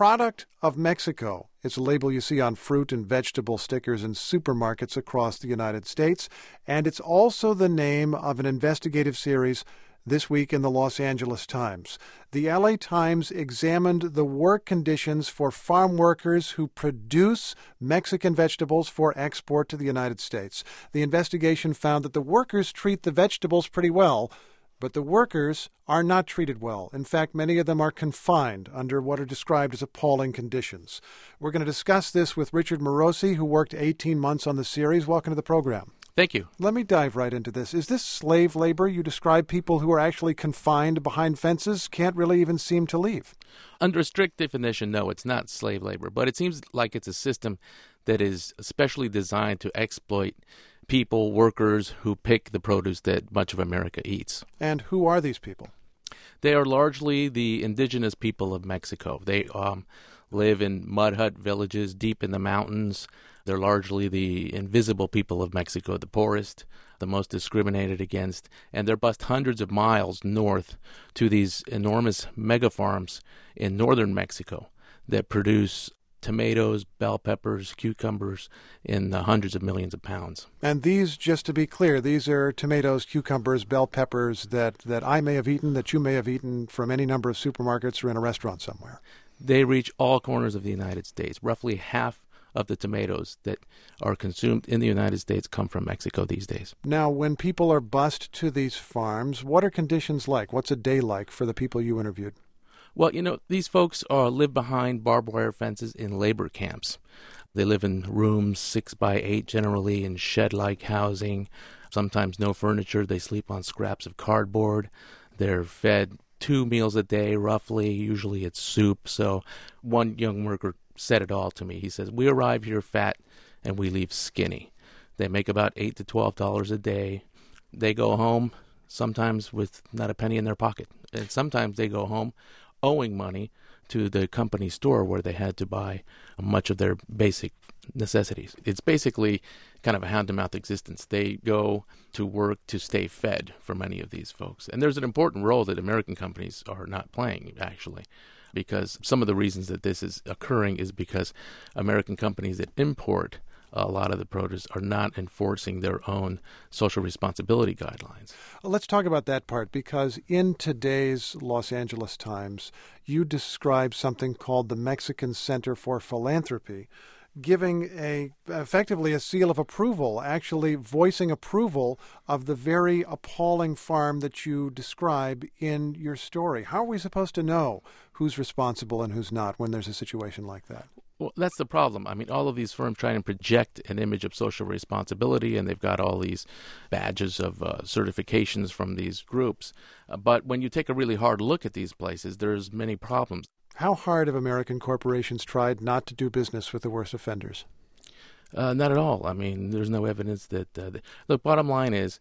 product of Mexico. It's a label you see on fruit and vegetable stickers in supermarkets across the United States. And it's also the name of an investigative series this week in the Los Angeles Times. The LA Times examined the work conditions for farm workers who produce Mexican vegetables for export to the United States. The investigation found that the workers treat the vegetables pretty well, but the workers are not treated well. In fact, many of them are confined under what are described as appalling conditions. We're going to discuss this with Richard Morosi, who worked 18 months on the series. Welcome to the program. Thank you. Let me dive right into this. Is this slave labor? You describe people who are actually confined behind fences, can't really even seem to leave. Under a strict definition, no, it's not slave labor, but it seems like it's a system that is especially designed to exploit people, workers who pick the produce that much of America eats. And who are these people? They are largely the indigenous people of Mexico. They live in mud hut villages deep in the mountains. They're largely the invisible people of Mexico, the poorest, the most discriminated against, and they're bused hundreds of miles north to these enormous mega farms in northern Mexico that produce tomatoes, bell peppers, cucumbers in the hundreds of millions of pounds. And these, just to be clear, these are tomatoes, cucumbers, bell peppers that I may have eaten, that you may have eaten from any number of supermarkets or in a restaurant somewhere. They reach all corners of the United States. Roughly half of the tomatoes that are consumed in the United States come from Mexico these days. Now, when people are bused to these farms, what are conditions like? What's a day like for the people you interviewed? Well, these folks live behind barbed wire fences in labor camps. They live in rooms 6 by 8 generally in shed-like housing, sometimes no furniture. They sleep on scraps of cardboard. They're fed 2 meals a day, roughly. Usually it's soup. So one young worker said it all to me. He says, "We arrive here fat and we leave skinny." They make about $8 to $12 a day. They go home sometimes with not a penny in their pocket. And sometimes they go home owing money to the company store where they had to buy much of their basic necessities. It's basically kind of a hand-to-mouth existence. They go to work to stay fed for many of these folks. And there's an important role that American companies are not playing, actually, because some of the reasons that this is occurring is because American companies that import a lot of the produce are not enforcing their own social responsibility guidelines. Let's talk about that part, because in today's Los Angeles Times, you describe something called the Mexican Center for Philanthropy, giving effectively a seal of approval, actually voicing approval of the very appalling farm that you describe in your story. How are we supposed to know who's responsible and who's not when there's a situation like that? Well, that's the problem. I mean, all of these firms try and project an image of social responsibility, and they've got all these badges of certifications from these groups. But when you take a really hard look at these places, there's many problems. How hard have American corporations tried not to do business with the worst offenders? Not at all. I mean, there's no evidence that... Look, bottom line is,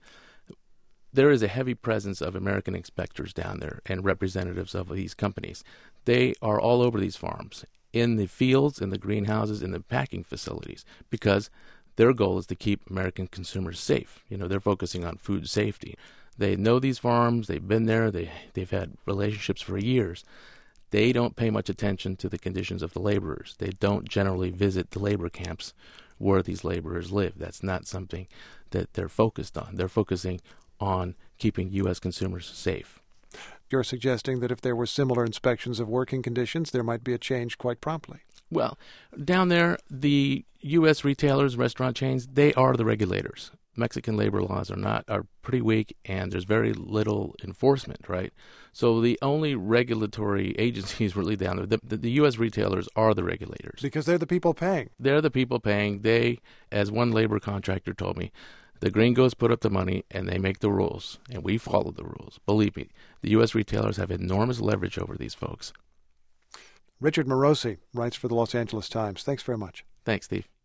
there is a heavy presence of American inspectors down there and representatives of these companies. They are all over these farms, in the fields, in the greenhouses, in the packing facilities, because their goal is to keep American consumers safe. They're focusing on food safety. They know these farms. They've been there. They've had relationships for years. They don't pay much attention to the conditions of the laborers. They don't generally visit the labor camps where these laborers live. That's not something that they're focused on. They're focusing on keeping U.S. consumers safe. You're suggesting that if there were similar inspections of working conditions, there might be a change quite promptly. Well, down there, the U.S. retailers, restaurant chains, they are the regulators. Mexican labor laws are pretty weak, and there's very little enforcement, right? So the only regulatory agencies really down there, the U.S. retailers are the regulators. Because they're the people paying. They're the people paying. They, as one labor contractor told me, the gringos put up the money and they make the rules, and we follow the rules. Believe me, the U.S. retailers have enormous leverage over these folks. Richard Morosi writes for the Los Angeles Times. Thanks very much. Thanks, Steve.